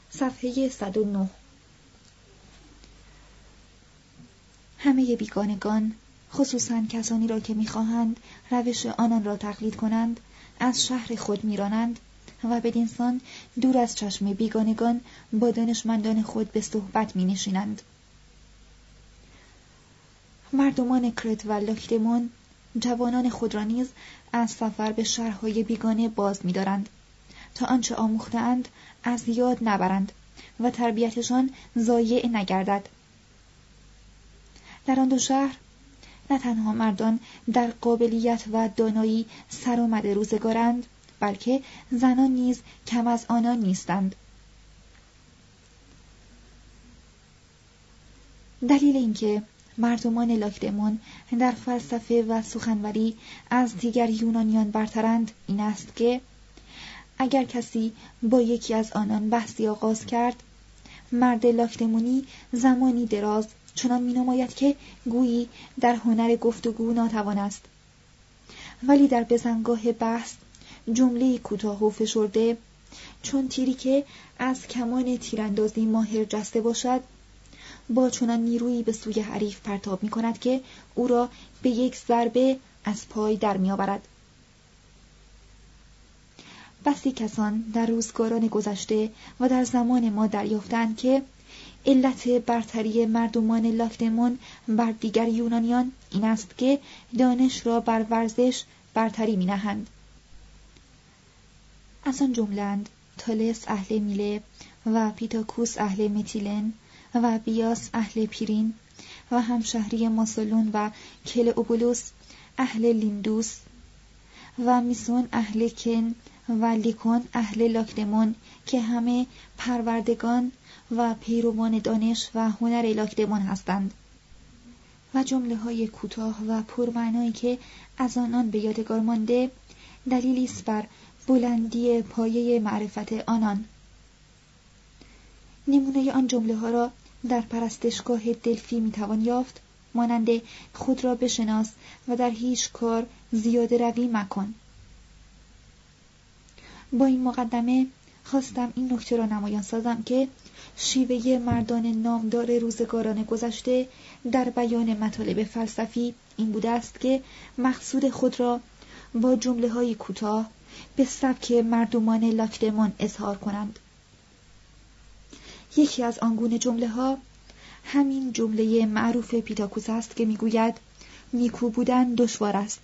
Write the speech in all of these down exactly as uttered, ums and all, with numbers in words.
صفحه صد و نه. همه بیگانگان، خصوصاً کسانی را که می‌خواهند روش آنان را تقلید کنند، از شهر خود می‌رانند و بدینسان دور از چشم بیگانگان با دانشمندان خود به صحبت می‌نشینند. مردمان کرت و لاکدمون جوانان خود را نیز از سفر به شهرهای بیگانه باز می‌دارند تا آنچه آموخته‌اند از یاد نبرند و تربیتشان ضایع نگردد. در آن دو شهر نه تنها مردان در قابلیت و دانایی سرآمد روزگارند، بلکه زنان نیز کم از آنان نیستند. دلیل اینکه مردمان لاکدمون در فلسفه و سخنوری از دیگر یونانیان برترند این است که اگر کسی با یکی از آنان بحثی آغاز کرد، مرد لاکدمونی زمانی دراز چنان می‌نماید که گویی در هنر گفتگو ناتوان است، ولی در بزنگاه بحث جمله کوتاه و فشرده چون تیری که از کمان تیراندازی ماهر جسته باشد با چنان نیرویی به سوی حریف پرتاب می‌کند که او را به یک ضربه از پای در می‌آورد. بسی کسان در روزگاران گذشته و در زمان ما دریافتند که علت برتری مردمان لاکدمون بر دیگر یونانیان این است که دانش را بر ورزش برتری می نهند. از آن جمله‌اند تالس اهل میله و پیتاکوس اهل متیلن و بیاس اهل پیرین و همشهری ماسولون و کلئوبولوس اهل لیندوس و میسون اهل کن و لیکون اهل لاکدمون که همه پروردگان و پیروان دانش و هنر لاکدمون هستند و جمله های کوتاه و پرمعنایی که از آنان به یادگار مانده دلیلی است بر بلندی پایه معرفت آنان. نمونه آن جمله ها را در پرستشگاه دلفی میتوان یافت، مانند خود را بشناس و در هیچ کار زیاده روی مکن. با این مقدمه خواستم این نکته را نمایان سازم که شیوه مردان نامدار روزگاران گذشته در بیان مطالب فلسفی این بوده است که مقصود خود را با جمله‌های کوتاه به سبک مردمان لاکدمون اظهار کنند. یکی از آنگونه جمله‌ها همین جمله معروف پیتاکوس است که میگوید نیکو بودن دشوار است.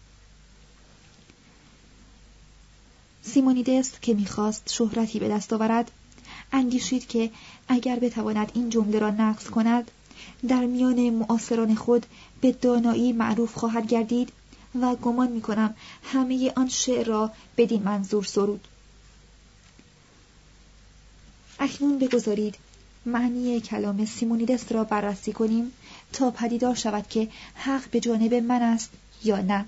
سیمونیدس که میخواست شهرتی به دست آورد اندیشید که اگر بتواند این جمله را نقض کند در میان معاصران خود به دانایی معروف خواهد گردید و گمان میکنم همه آن شعر را بدین منظور سرود. اکنون بگذارید معنی کلام سیمونیدس را بررسی کنیم تا پدیدار شود که حق به جانب من است یا نه.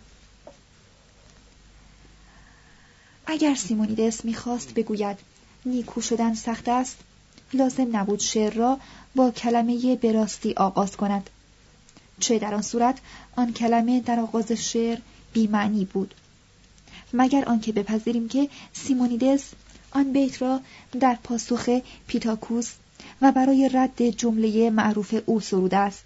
اگر سیمونیدس میخواست بگوید نیکو شدن سخت است، لازم نبود شعر را با کلمه براستی آغاز کند، چه در آن صورت آن کلمه در آغاز شعر بی معنی بود، مگر آنکه بپذیریم که سیمونیدس آن بیت را در پاسخ پیتاکوس و برای رد جمله معروف او سروده است.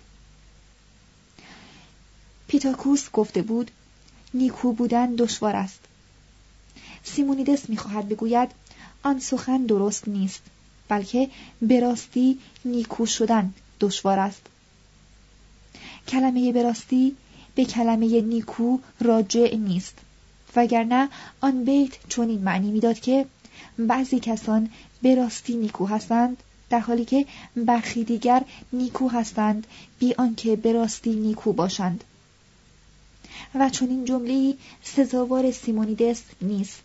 پیتاکوس گفته بود نیکو بودن دشوار است. سیمونیدس می‌خواهد بگوید آن سخن درست نیست، بلکه براستی نیکو شدن دشوار است. کلمه براستی به کلمه نیکو راجع نیست، وگرنه آن بیت چنین معنی میداد که بعضی کسان براستی نیکو هستند در حالی که برخی دیگر نیکو هستند بی آنکه براستی نیکو باشند، و چنین جمله‌ای سزاوار سیمونیدس نیست.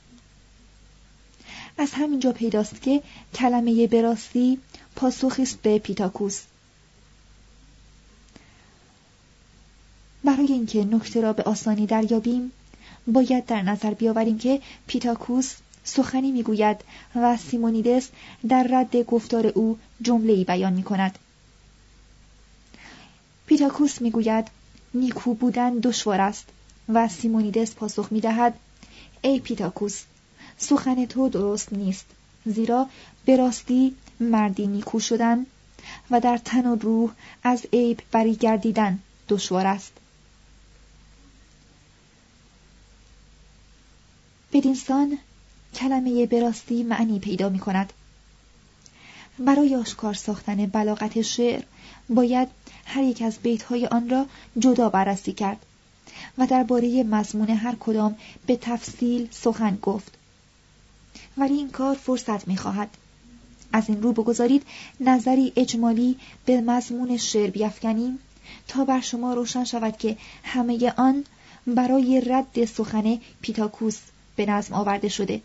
از همینجا پیداست که کلمه براستی پاسخی است به پیتاکوس. برای اینکه نکته را به آسانی دریابیم باید در نظر بیاوریم که پیتاکوس سخنی میگوید و سیمونیدس در رد گفتار او جمله‌ای بیان میکند. پیتاکوس میگوید نیکو بودن دشوار است و سیمونیدس پاسخ میدهد ای پیتاکوس، سخن تو درست نیست، زیرا به راستی مردی نیکو شدن و در تن و روح از عیب بری گردیدن دشوار است. بدینسان کلمه به راستی معنی پیدا می کند. برای آشکار ساختن بلاغت شعر باید هر یک از بیت‌های آن را جدا بررسی کرد و درباره مضمون هر کدام به تفصیل سخن گفت. ولی این کار فرصت می‌خواهد. از این رو بگذارید نظری اجمالی به مضمون شعر بیفکنیم تا بر شما روشن شود که همه آن برای رد سخن پیتاکوس به نظم آورده شده.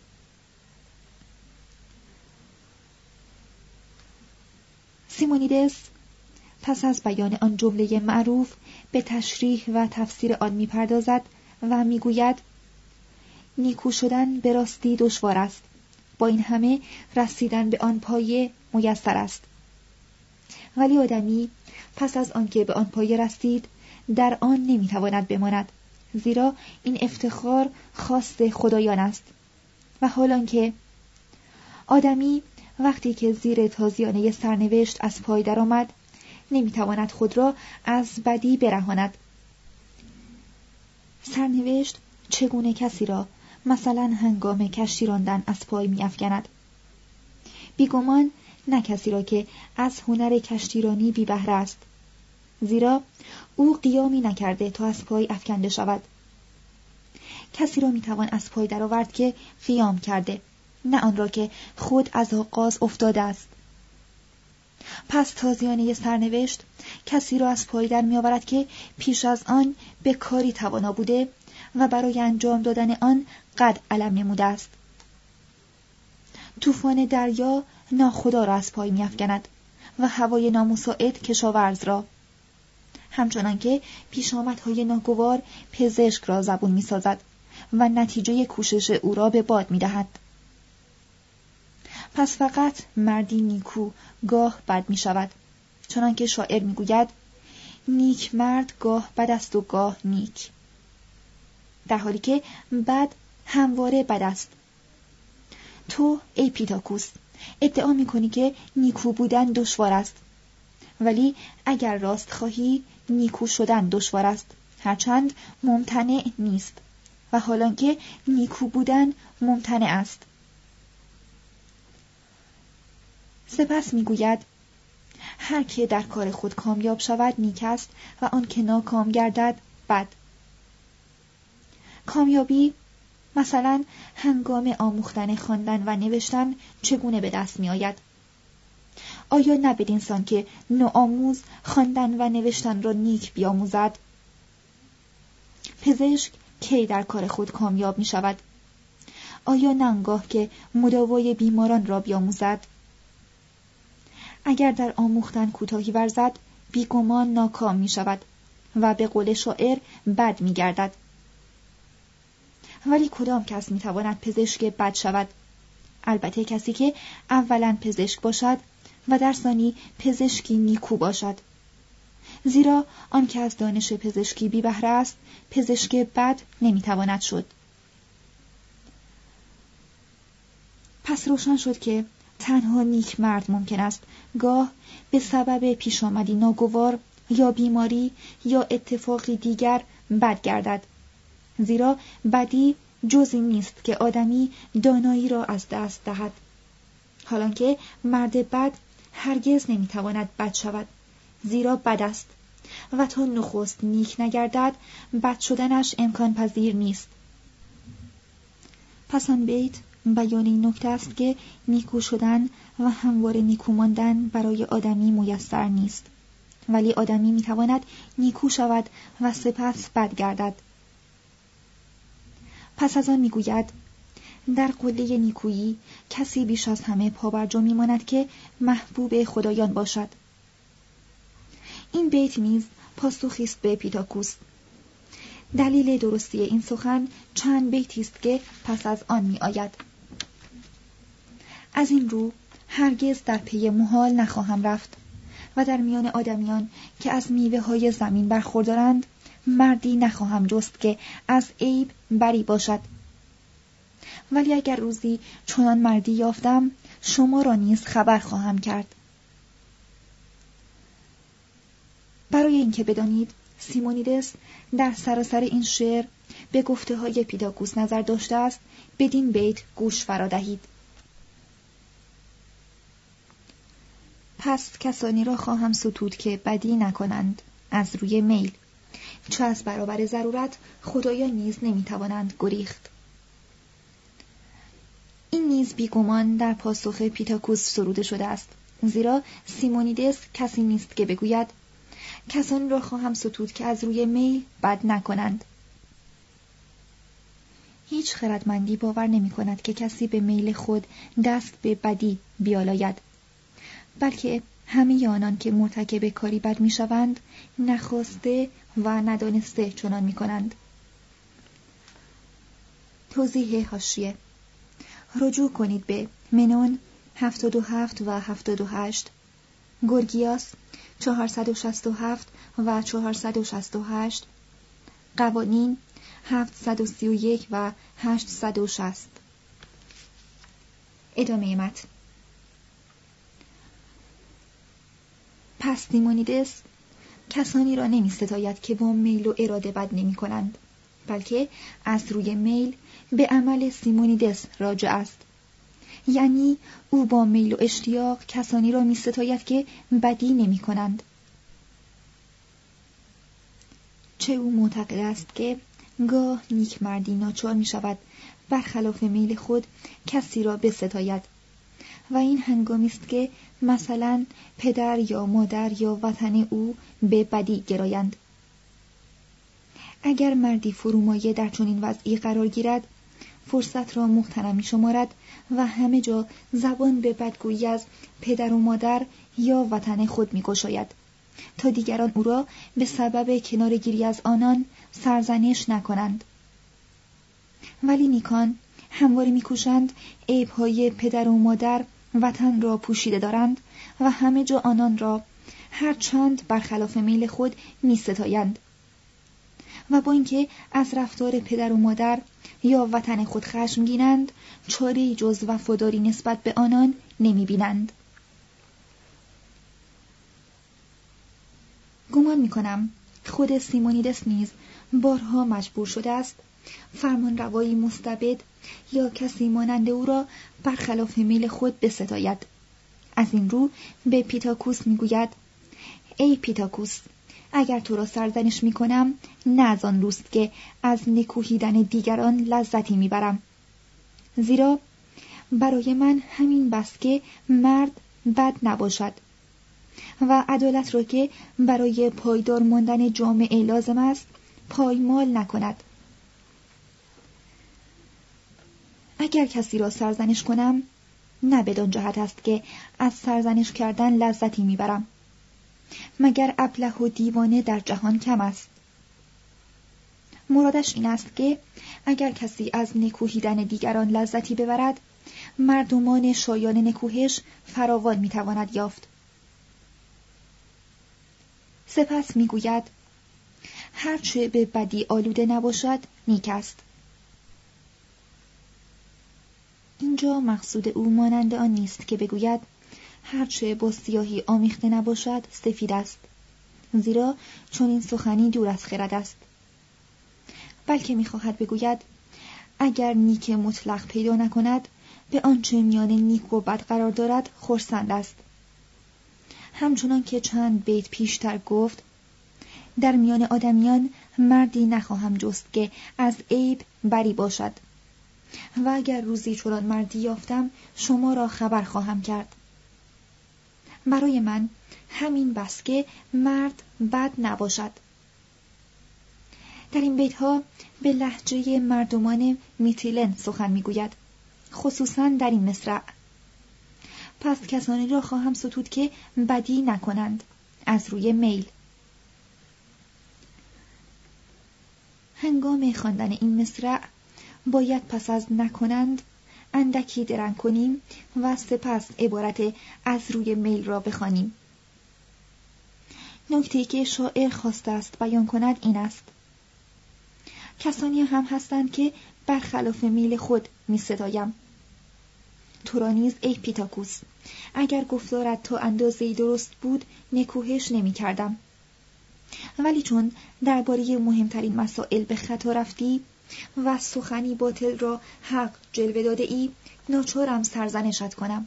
سیمونیدس پس از بیان آن جمله معروف به تشریح و تفسیر آن می‌پردازد و می‌گوید نیکو شدن به راستی دشوار است، با این همه رسیدن به آن پایه میسر است. ولی آدمی پس از آنکه به آن پایه رسید در آن نمی‌تواند بماند، زیرا این افتخار خاص خدایان است. و حالان که آدمی وقتی که زیر تازیانه سرنوشت از پای درآمد نمی‌تواند خود را از بدی برهاند. سرنوشت چگونه کسی را مثلا هنگام کشتی راندن از پای می‌افکند؟ بیگمان نه کسی را که از هنر کشتیرانی بی بهره است، زیرا او قیامی نکرده تا از پای افکنده شود. کسی را می‌توان از پای درآورد که قیام کرده، نه آن را که خود از آغاز افتاده است. پس تازیانه سرنوشت کسی را از پای در می‌آورد که پیش از آن به کاری توانا بوده و برای انجام دادن آن قد علم نموده است. طوفان دریا ناخدا را از پای می‌افکند و هوای نامساعد کشاورز را، همچنان که پیشامدهای ناگوار پزشک را زبون می‌سازد و نتیجه کوشش او را به باد می‌دهد. پس فقط مردی نیکو گاه بد می شود، چنان که شاعر می گوید نیک مرد گاه بد است و گاه نیک، در حالی که بد همواره بد است. تو ای پیتاکوس ادعا می کنی که نیکو بودن دشوار است، ولی اگر راست خواهی نیکو شدن دشوار است، هرچند ممتنع نیست، و حالان که نیکو بودن ممتنع است. سپس میگوید هر که در کار خود کامیاب شود نیک است و آن که ناکام گردد بد. کامیابی مثلا هنگام آموختن خواندن و نوشتن چگونه به دست می آید؟ آیا نه بدینسان که نوآموز خواندن و نوشتن را نیک بیاموزد؟ پزشک کی در کار خود کامیاب می شود؟ آیا نه آنگاه که مداوای بیماران را بیاموزد؟ اگر در آموختن کوتاهی ورزد بیگمان ناکام می شود و به قول شاعر بد می گردد. ولی کدام کس می تواند پزشک بد شود؟ البته کسی که اولا پزشک باشد و در ثانی پزشکی نیکو باشد، زیرا آن که از دانش پزشکی بی بهره است پزشک بد نمی تواند شد. پس روشن شد که تنها نیک مرد ممکن است گاه به سبب پیش آمدی ناگوار یا بیماری یا اتفاقی دیگر بد گردد، زیرا بدی جزی نیست که آدمی دانایی را از دست دهد، حالانکه مرد بد هرگز نمیتواند بد شود، زیرا بد است و تا نخست نیک نگردد بد شدنش امکان پذیر نیست. پس آن بیت بیان این نکته است که نیکو شدن و همواره نیکو ماندن برای آدمی میسر نیست، ولی آدمی میتواند نیکو شود و سپس بد گردد. پس از آن میگوید در قله نیکویی کسی بیش از همه پابرجا میماند که محبوب خدایان باشد. این بیت نیز پاسخی است به پیتاکوس. دلیل درستی این سخن چند بیتی است که پس از آن می آید. از این رو هرگز در پی محال نخواهم رفت و در میان آدمیان که از میوه های زمین برخوردارند مردی نخواهم جست که از عیب بری باشد. ولی اگر روزی چنان مردی یافتم شما را نیز خبر خواهم کرد. برای اینکه بدانید سیمونیدس در سراسر این شعر به گفته های پیتاگوس نظر داشته است، بدین بیت گوش فرا دهید. پس کسانی را خواهم ستود که بدی نکنند از روی میل، چه از برابر ضرورت خدایان نیز نمیتوانند گریخت. این نیز بیگمان در پاسخ پیتاگوس سروده شده است، زیرا سیمونیدس کسی نیست که بگوید کسانی را خواهم ستود که از روی میل بد نکنند. هیچ خردمندی باور نمی کند که کسی به میل خود دست به بدی بیالاید، بلکه همه آنان که مرتکب کاری بد می شوند نخواسته و ندانسته چنان می کنند. توضیح حاشیه: رجوع کنید به منون هفتاد و هفت و هفتاد و هشت، گورگیاس چهارصد و شصت و هفت و چهارصد و شصت و هشت، قوانین هفتصد و سی و یک و هشتصد و شصت. ادامه متن. پس سیمونیدس کسانی را نمی ستاید که با میل و اراده بد نمی کنند، بلکه از روی میل به عمل سیمونیدس راجع است. یعنی او با میل و اشتیاق کسانی را می ستاید که بدی نمی کنند. چه او معتقد است که گاه نیک مردی ناچار می شود برخلاف میل خود کسی را بستاید و این هنگامی است که مثلا پدر یا مادر یا وطن او به بدی گرایند. اگر مردی فرومایه در چنین وضعی قرار گیرد، فرصت را مغتنم می شمارد و همه جا زبان به بدگویی از پدر و مادر یا وطن خود می گشاید تا دیگران او را به سبب کنارگیری از آنان سرزنش نکنند. ولی نیکان همواره می کوشند عیب‌های پدر و مادر وطن را پوشیده دارند و همه جا آنان را هر چند برخلاف میل خود می ستایند و با اینکه از رفتار پدر و مادر یا وطن خود خشمگینند، چاره‌ای جز وفاداری نسبت به آنان نمی بینند. گمان می کنم خود سیمونیدس نیز بارها مجبور شده است فرمانروایی مستبد یا کسی مانند او را برخلاف میل خود بستاید. از این رو به پیتاگوس می گوید: ای پیتاگوس، اگر تو را سرزنش می کنم، نه از آن روست که از نکوهیدن دیگران لذتی می برم، زیرا برای من همین بس که مرد بد نباشد و عدالت را که برای پایدار ماندن جامعه لازم است پایمال نکند. اگر کسی را سرزنش کنم، نه بدان جهت است که از سرزنش کردن لذتی میبرم، مگر ابله و دیوانه در جهان کم است. مرادش این است که اگر کسی از نکوهیدن دیگران لذتی ببرد، مردمان شایان نکوهش فراوان میتواند یافت. سپس میگوید: هرچه به بدی آلوده نباشد نیک است. اینجا مقصود او مانند آن نیست که بگوید هرچه با سیاهی آمیخته نباشد سفید است، زیرا چون این سخنی دور از خرد است، بلکه میخواهد بگوید اگر نیک مطلق پیدا نکند، به آنچه میان نیک و بد قرار دارد خرسند است. همچنان که چند بیت پیشتر گفت: در میان آدمیان مردی نخواهم جست که از عیب بری باشد و اگر روزی چنان مردی یافتم شما را خبر خواهم کرد. برای من همین بس که مرد بد نباشد. در این بیتها به لهجه مردمان میتیلن سخن میگوید، خصوصا در این مصرع: پس کسانی را خواهم ستود که بدی نکنند از روی میل. هنگام خواندن این مصرع باید پس از نکنند اندکی درنگ کنیم و سپس عبارت از روی میل را بخوانیم. نکته‌ای که شاعر خواسته است بیان کند این است: کسانی هم هستند که برخلاف میل خود می ستایم. تو را نیز ای پیتاکوس، اگر گفتارت تا اندازه‌ای درست بود نکوهش نمی کردم. ولی چون درباره مهمترین مسائل به خطا رفتی و سخنی باطل را حق جلوه داده ای، ناچارم سرزنشت کنم.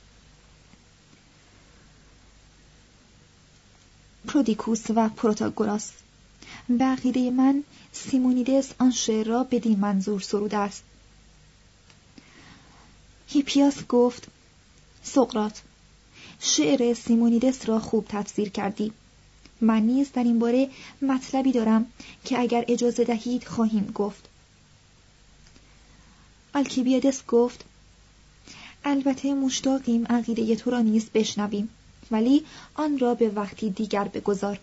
پرودیکوس و پروتاگوراس. به عقیده من سیمونیدس آن شعر را بدین منظور سروده است: هیپیاس گفت: سقراط، شعر سیمونیدس را خوب تفسیر کردی. من نیز در این باره مطلبی دارم که اگر اجازه دهید خواهیم گفت. الکیبیادس گفت: البته مشتاقیم عقیده تو را نیز بشنویم، ولی آن را به وقتی دیگر بگذار.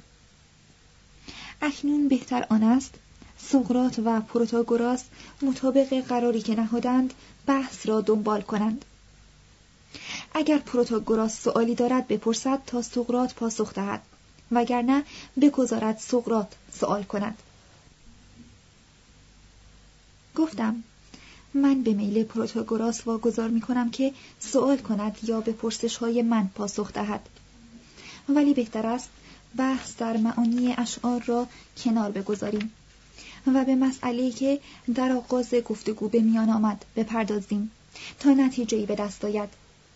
اکنون بهتر آن است سقراط و پروتاگوراس مطابق قراری که نهادند بحث را دنبال کنند. اگر پروتاگوراس سؤالی دارد بپرسد تا سقراط پاسخ دهد، وگرنه بگذارد سقراط سؤال کند. گفتم من به میل پروتاگوراس واگذار می کنم که سؤال کند یا به پرسش های من پاسخ دهد، ولی بهتر است بحث در معانی اشعار را کنار بگذاریم و به مسئله‌ای که در آغاز گفتگو به میان آمد بپردازیم تا نتیجه‌ای به دست آید.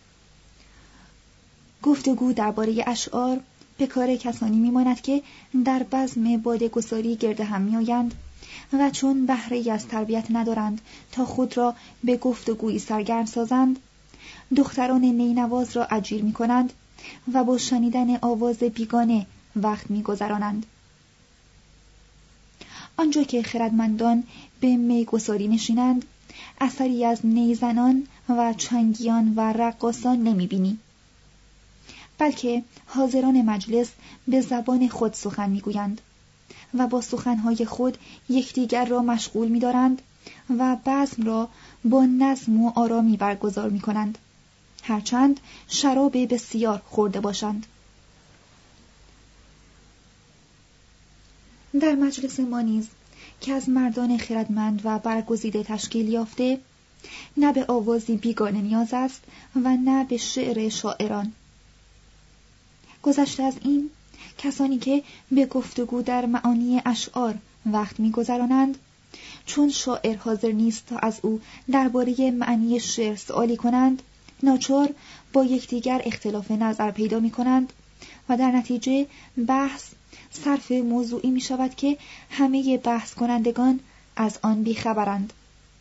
گفتگو درباره اشعار به کار کسانی می‌ماند که در بزم باده‌گساری گرد هم می‌آیند و چون بهره‌ای از تربیت ندارند تا خود را به گفتگویی سرگرم سازند، دختران نینواز را اجیر می‌کنند و با شنیدن آواز بیگانه وقت می‌گذرانند. آنجا که خردمندان به میگساری نشینند، اثری از نیزنان و چنگیان و رقاصان نمی‌بینی، بلکه حاضران مجلس به زبان خود سخن می‌گویند و با سخنهای خود یکدیگر را مشغول می‌دارند و بزم را با نظم و آرامی برگزار می‌کنند، هرچند شراب بسیار خورده باشند. در مجلس ما نیز که از مردان خردمند و برگزیده تشکیل یافته، نه به آوازی بیگانه نیاز است و نه به شعر شاعران. گذشته از این، کسانی که به گفتگو در معانی اشعار وقت می‌گذرانند، چون شاعر حاضر نیست تا از او درباره معنی شعر سؤالی کنند، ناچار با یکدیگر اختلاف نظر پیدا می‌کنند و در نتیجه بحث صرف موضوعی می شود که همه بحث کنندگان از آن بیخبرند.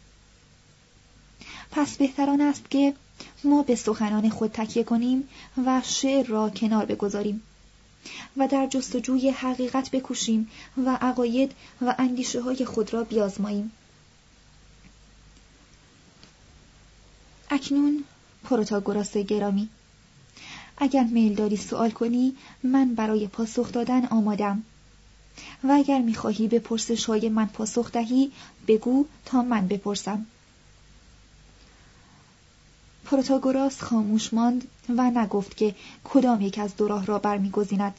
پس بهتران است که ما به سخنان خود تکیه کنیم و شعر را کنار بگذاریم و در جستجوی حقیقت بکوشیم و عقاید و اندیشه های خود را بیازماییم. اکنون پروتاگوراس گرامی، اگر میل داری سوال کنی، من برای پاسخ دادن آمادم، و اگر میخواهی به پرسش های من پاسخ دهی بگو تا من بپرسم. پروتاگوراس خاموش ماند و نگفت که کدام یک از دو راه را برمیگزیند.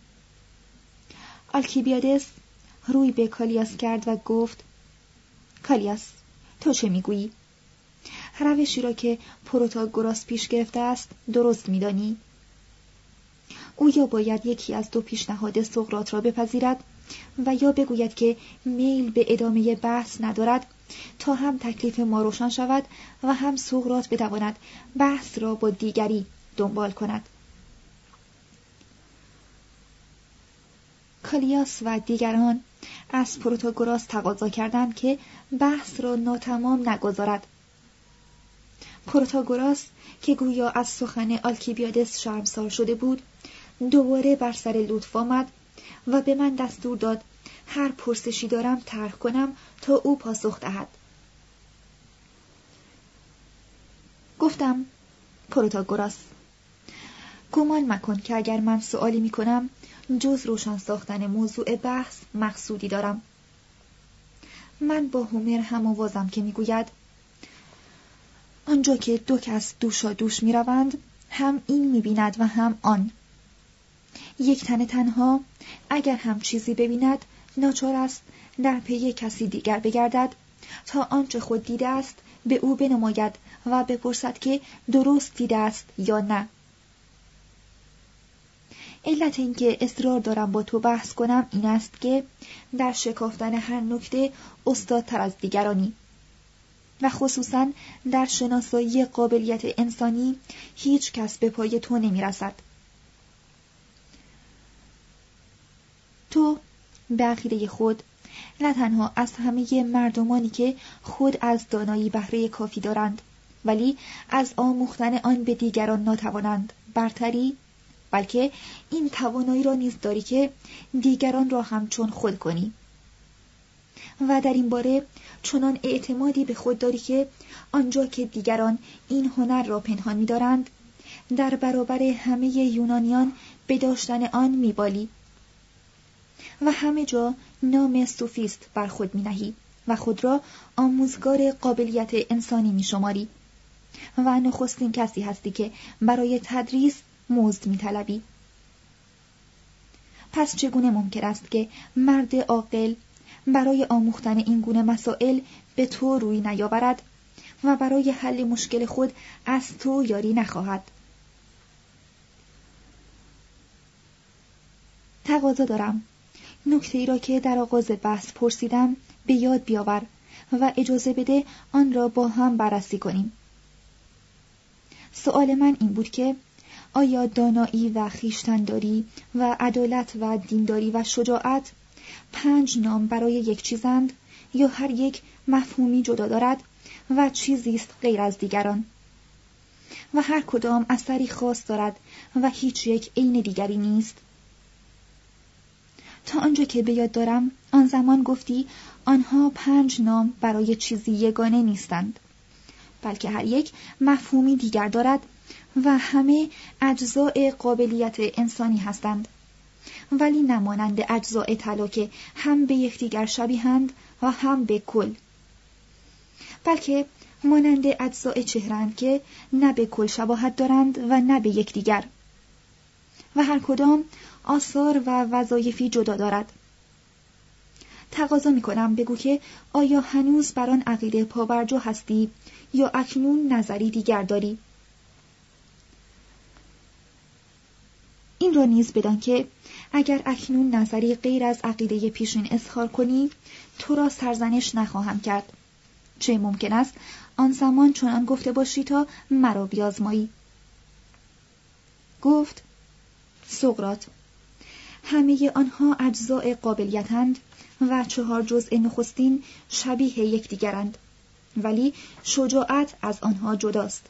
الکیبیادس روی به کالیاس کرد و گفت: کالیاس، تو چه میگویی؟ روشی را که پروتاگوراس پیش گرفته است درست میدانی؟ او یا باید یکی از دو پیشنهاد سقراط را بپذیرد و یا بگوید که میل به ادامه بحث ندارد تا هم تکلیف ما روشن شود و هم سقراط بتواند بحث را با دیگری دنبال کند. کالیاس و دیگران از پروتاگوراس تقاضا کردند که بحث را ناتمام نگذارد. پروتاگوراس که گویا از سخن الکیبیادس شرمسار شده بود، دوباره بر سر لطف آمد و به من دستور داد هر پرسشی دارم طرح کنم تا او پاسخ دهد. گفتم: پروتاگوراس، گمان مکن که اگر من سؤالی می کنم جز روشن ساختن موضوع بحث مقصودی دارم. من با هومر هم آوازم که می گوید: آنجا که دو کس دوشا دوش می روند، هم این می بیند و هم آن. یک تن تنها اگر هم چیزی ببیند ناچار است در پی کسی دیگر بگردد تا آنچه خود دیده است به او بنماید و بپرسد که درست دیده است یا نه. علت این که اصرار دارم با تو بحث کنم این است که در شکافتن هر نکته استادتر از دیگرانی و خصوصاً در شناسایی قابلیت انسانی هیچ کس به پای تو نمی رسد. تو به عقیده خود نه تنها از همه مردمانی که خود از دانایی بهره کافی دارند ولی از آموختن آن به دیگران ناتوانند برتری، بلکه این توانایی را نیز داری که دیگران را همچون خود کنی و در این باره چنان اعتمادی به خود داری که آنجا که دیگران این هنر را پنهان می‌دارند در برابر همه یونانیان به داشتن آن می‌بالی و همه جا نام سوفیست بر خود می‌نهی و خود را آموزگار قابلیت انسانی می‌شماری و نخستین کسی هستی که برای تدریس مزد می‌طلبی. پس چگونه ممکن است که مرد عاقل برای آموختن این گونه مسائل به تو روی نیاورد و برای حل مشکل خود از تو یاری نخواهد؟ تقاضا دارم نکته ای را که در آغاز بحث پرسیدم به یاد بیاور و اجازه بده آن را با هم بررسی کنیم. سؤال من این بود که آیا دانایی و خویشتن‌داری و عدالت و دینداری و شجاعت پنج نام برای یک چیزند یا هر یک مفهومی جدا دارد و چیزی است غیر از دیگران و هر کدام اثری خاص دارد و هیچ یک عین دیگری نیست؟ تا آنجا که به یاد دارم آن زمان گفتی آنها پنج نام برای چیزی یگانه نیستند بلکه هر یک مفهومی دیگر دارد و همه اجزاء قابلیت انسانی هستند ولی نمانند اجزاء طلا که هم به یکدیگر شبیهند و هم به کل، بلکه مانند اجزاء چهره‌اند که نه به کل شباهت دارند و نه به یکدیگر و هر کدام آثار و وظایفی جدا دارد. تقاضا می‌کنم بگو که آیا هنوز بر آن عقیده پابرجا هستی یا اکنون نظری دیگر داری؟ این را نیز بدان که اگر اکنون نظری غیر از عقیده پیشین اظهار کنی تو را سرزنش نخواهم کرد، چه ممکن است آن زمان چنان گفته باشی تا مرا بیازمایی. گفت سقراط همه آنها اجزاء قابلیتند و چهار جزء نخستین شبیه یکدیگرند ولی شجاعت از آنها جداست.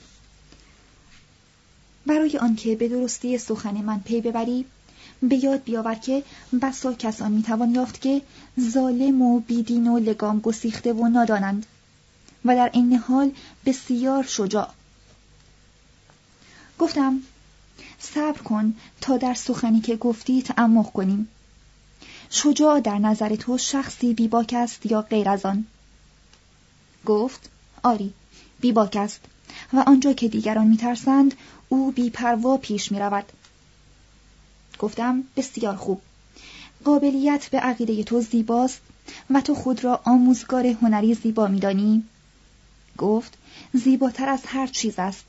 برای آنکه به درستی سخن من پی ببری به یاد بیاور که بسا کسان میتوان یافت که ظالم و بیدین و لگام گسیخته و نادانند و در این حال بسیار شجاع. گفتم صبر کن تا در سخنی که گفتی تعمق کنیم. شجاع در نظر تو شخصی بیباک است یا غیر از آن؟ گفت آری بیباک است و آنجا که دیگران میترسند او بی‌پروا پیش می‌رود. گفتم بسیار خوب. قابلیت به عقیده تو زیباست و تو خود را آموزگار هنری زیبا می‌دانی؟ گفت زیباتر از هر چیز است.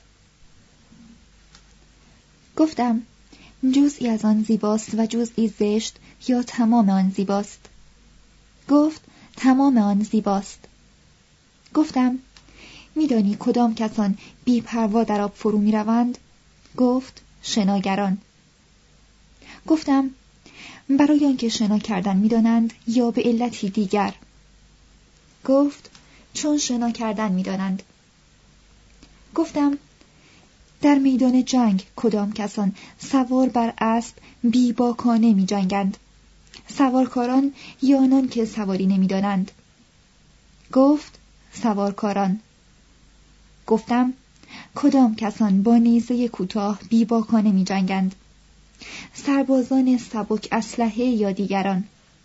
گفتم جزئی از آن زیباست و جزئی زشت یا تمام آن زیباست؟ گفت تمام آن زیباست. گفتم میدانی کدام کسان بی پروا در آب فرو می روند؟ گفت شناگران. گفتم برای آنکه شنا کردن می دانند یا به علتی دیگر؟ گفت چون شنا کردن می دانند. گفتم در میدان جنگ کدام کسان سوار بر اسب بی باکانه می جنگند؟ سوارکاران یا آنان که سواری نمی دانند؟ گفت سوارکاران. گفتم کدام کسان با نیزه کوتاه بی باکانه می جنگند؟ سربازان سبک اسلحه یا دیگران؟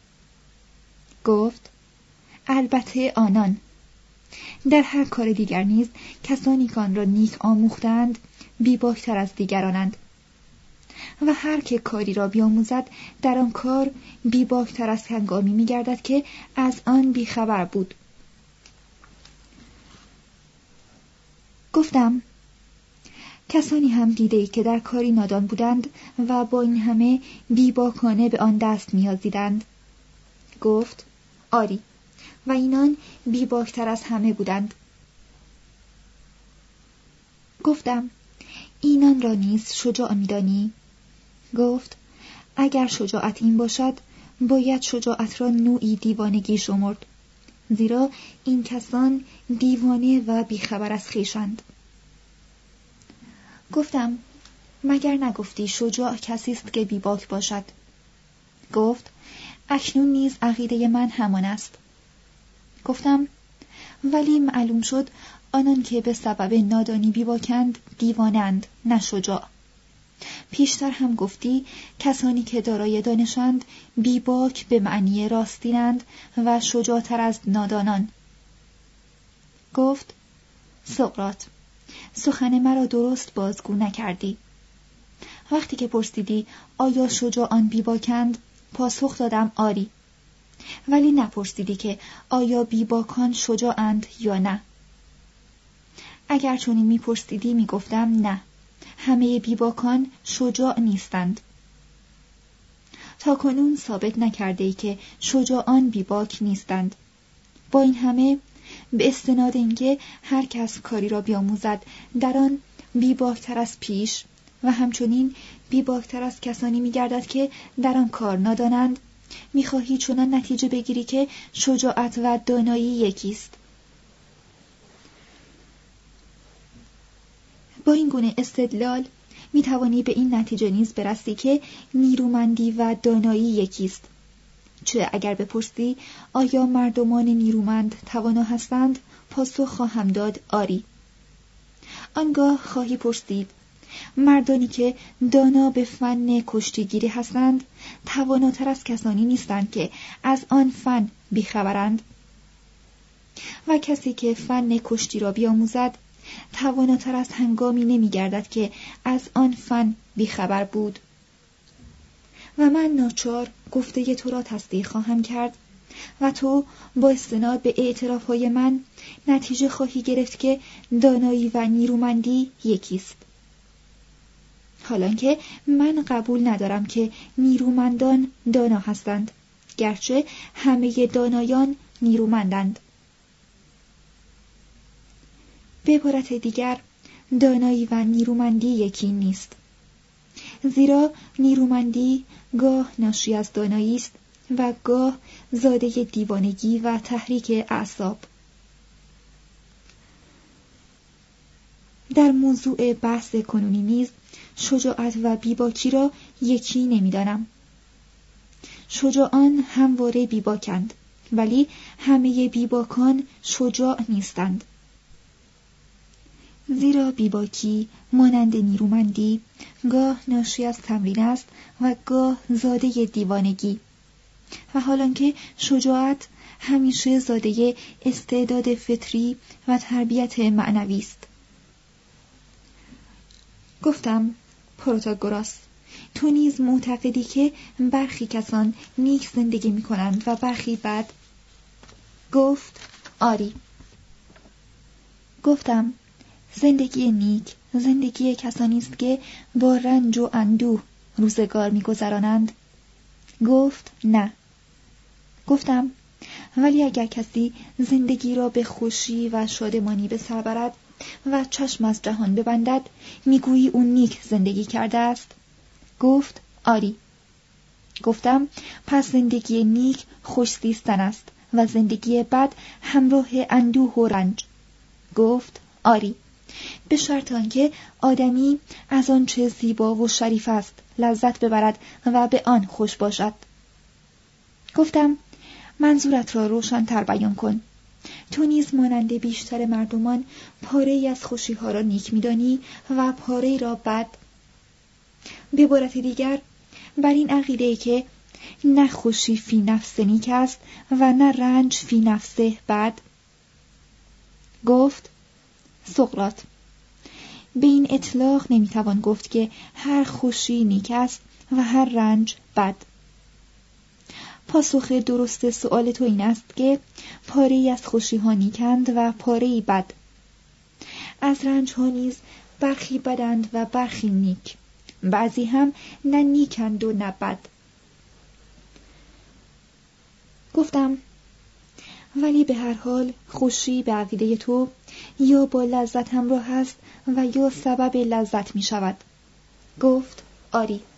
گفت البته آنان. در هر کار دیگر نیز کسانی که آن را نیک آموختند بیباکتر از دیگرانند و هر که کاری را بیاموزد در آن کار بیباکتر از هنگامی می‌گردد که از آن بیخبر بود. گفتم کسانی هم دیده‌ای که در کاری نادان بودند و با این همه بیباکانه به آن دست می‌یازیدند. گفت آری، و اینان بیباکتر از همه بودند. گفتم اینان را نیز شجاع می‌دانی؟ گفت اگر شجاعت این باشد باید شجاعت را نوعی دیوانگی شمرد، زیرا این کسان دیوانه و بیخبر از خویشند. گفتم مگر نگفتی شجاع کسی است که بیباک باشد؟ گفت اکنون نیز عقیده من همان است. گفتم ولی معلوم شد آنان که به سبب نادانی بیباکند دیوانند، نه شجاع. پیشتر هم گفتی کسانی که دارای دانشند بیباک به معنی راستینند و شجاعتر از نادانان. گفت سقراط، سخن مرا درست بازگو نکردی. وقتی که پرسیدی آیا شجاعان بیباکند، پاسخ دادم آری، ولی نپرسیدی که آیا بیباکان شجاعند یا نه. اگر چنین میپرسیدی میگفتم نه، همه بیباکان شجاع نیستند. تا کنون ثابت نکرده ای که شجاعان بیباک نیستند. با این همه به استناد اینکه هر کس کاری را بیاموزد در آن بیباکتر از پیش و همچنین بیباکتر از کسانی میگردد که در آن کار نادانند، میخواهی چنان نتیجه بگیری که شجاعت و دانایی یکیست. با این گونه استدلال میتوانی به این نتیجه نیز برسی که نیرومندی و دانایی یکیست. چه اگر بپرسی آیا مردمان نیرومند توانا هستند، پاسخ خواهم داد آری. آنگاه خواهی پرسید مردانی که دانا به فن کشتیگیری هستند تواناتر از کسانی نیستند که از آن فن بیخبرند؟ و کسی که فن کشتی را بیاموزد تواناتر از هنگامی نمی‌گردد که از آن فن بیخبر بود. و من ناچار گفته تو را تصدیق خواهم کرد و تو با استناد به اعترافهای من نتیجه خواهی گرفت که دانایی و نیرومندی یکیست. حالانکه من قبول ندارم که نیرومندان دانا هستند، گرچه همه دانایان نیرومندند. به عبارت دیگر دانایی و نیرومندی یکی نیست، زیرا نیرومندی گاه ناشی از دانایی است و گاه زاده دیوانگی و تحریک اعصاب. در موضوع بحث کنونی نیز شجاعت و بیباکی را یکی نمی‌دانم. شجاعان همواره بیباکند، ولی همه بیباکان شجاع نیستند. زیرا بیباکی مانند نیرومندی گاه ناشی از تمرین است و گاه زاده دیوانگی، و حالانکه شجاعت همیشه زاده استعداد فطری و تربیت معنوی است. گفتم پروتاگوراس، تو نیز معتقدی که برخی کسان نیک زندگی می کنند و برخی بد؟ گفت آری. گفتم زندگی نیک زندگی کسانی است که با رنج و اندوه روزگار می‌گذرانند. گفت نه. گفتم ولی اگر کسی زندگی را به خوشی و شادمانی به سر برد و چشم از جهان ببندد، میگویی اون نیک زندگی کرده است؟ گفت آری. گفتم پس زندگی نیک خوش‌زیستن است و زندگی بد همراه اندوه و رنج. گفت آری، به شرط آنکه آدمی از آنچه زیبا و شریف است لذت ببرد و به آن خوش باشد. گفتم منظورت را روشن‌تر بیان کن. تو نیز مانند بیشتر مردمان پاره‌ای از خوشی‌ها را نیک می‌دانی و پاره‌ای را بد. به عبارت دیگر بر این عقیده که نه خوشی فی نفس نیک است و نه رنج فی نفسه بد. گفت سقراط، به این اطلاق نمیتوان گفت که هر خوشی نیک است و هر رنج بد. پاسخ درست سؤال تو این است که پاره‌ای از خوشی ها نیکند و پاره‌ای بد. از رنج ها نیز برخی بدند و برخی نیک، بعضی هم نه نیکند و نه بد. گفتم ولی به هر حال خوشی به عقیده تو یا با لذت همراه است و یا سبب لذت می شود. گفت آری.